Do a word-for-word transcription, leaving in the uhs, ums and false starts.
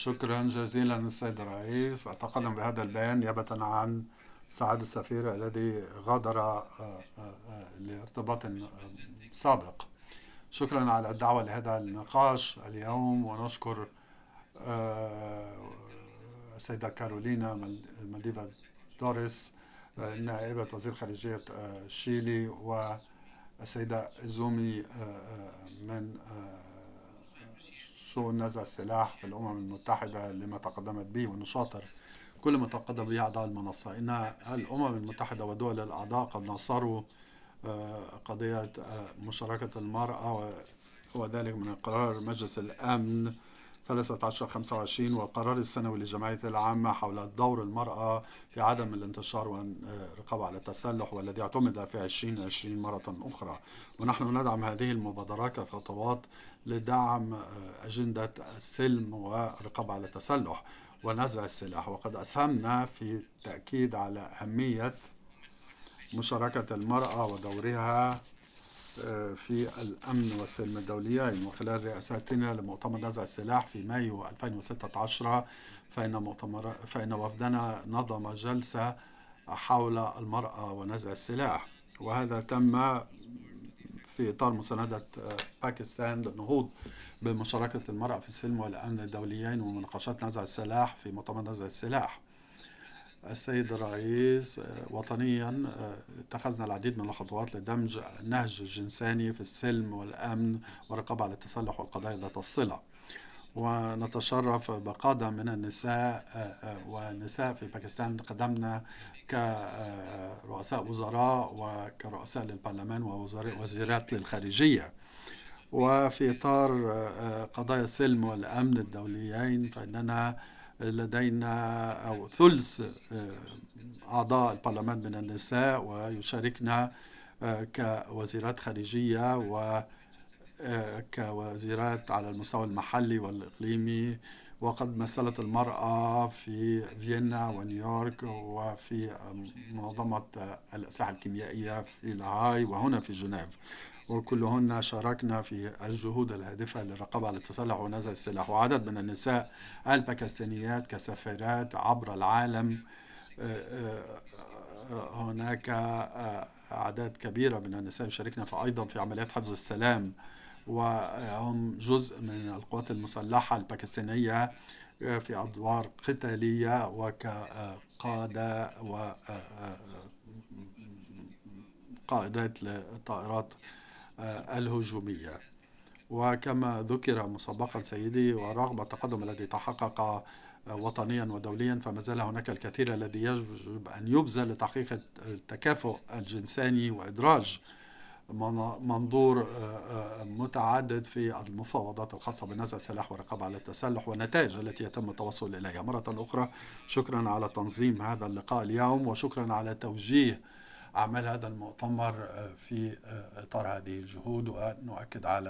شكرا جزيلا السيد الرئيس. أتقدم بهذا البيان نيابة عن سعادة السفير الذي غادر آه، آه، آه، لارتباط سابق. شكرا على الدعوة لهذا النقاش اليوم، ونشكر آه، السيدة كارولينا مالديفا دوريس آه، نائبة وزير خارجية آه، شيلي، والسيدة إزومي آه، آه، من آه، شؤون نزع السلاح في الأمم المتحدة لما تقدمت به، ونشاطر كل ما تقدم به أعضاء المنصة. إن الأمم المتحدة ودول الأعضاء قد نصروا قضية مشاركة المرأة، وذلك من قرار مجلس الأمن ثلاثة عشر خمسة وعشرين والقرار السنوي للجمعية العامة حول دور المرأة في عدم الانتشار والرقابة على التسلح، والذي اعتمد في عشرين عشرين مرة أخرى. ونحن ندعم هذه المبادرات كخطوات لدعم أجندة السلم والرقابة على التسلح ونزع السلاح. وقد أسهمنا في التأكيد على أهمية مشاركة المرأة ودورها في الأمن والسلم الدوليين. وخلال رئاستنا لمؤتمر نزع السلاح في مايو ألفين وستة عشر، فإن, مؤتمر فإن وفدنا نظم جلسة حول المرأة ونزع السلاح، وهذا تم في إطار مساندة باكستان للنهوض بمشاركة المرأة في السلم والأمن الدوليين ومناقشات نزع السلاح في مؤتمر نزع السلاح. السيد الرئيس، وطنيا اتخذنا العديد من الخطوات لدمج النهج الجنساني في السلم والأمن والرقابة على التسلح والقضايا ذات الصلة، ونتشرف بقادة من النساء ونساء في باكستان قدمنا كرؤساء وزراء وكرؤساء للبرلمان ووزيرات للخارجية. وفي إطار قضايا السلم والأمن الدوليين، فإننا لدينا أو ثلث أعضاء البرلمان من النساء، ويشاركنا كوزيرات خارجية وكوزيرات على المستوى المحلي والإقليمي. وقد مثلت المرأة في فيينا ونيويورك وفي منظمة الأسلحة الكيميائية في لاهاي وهنا في جنيف، وكلهن شاركنا في الجهود الهادفة للرقابة على التسلح ونزع السلاح. وعدد من النساء الباكستانيات كسفيرات عبر العالم، هناك أعداد كبيرة من النساء يشاركنا في أيضا في عمليات حفظ السلام، وهم جزء من القوات المسلحة الباكستانية في أدوار قتالية وكقادة وقائدات للطائرات الهجومية. وكما ذكر مسبقا سيدي، ورغم التقدم الذي تحقق وطنيا ودوليا، فما زال هناك الكثير الذي يجب أن يبذل لتحقيق التكافؤ الجنساني وإدراج منظور متعدد في المفاوضات الخاصة بنزع السلاح والرقابة على التسلح والنتائج التي يتم التوصل إليها. مرة أخرى شكرا على تنظيم هذا اللقاء اليوم، وشكرا على توجيه أعمال هذا المؤتمر في إطار هذه الجهود، ونؤكد على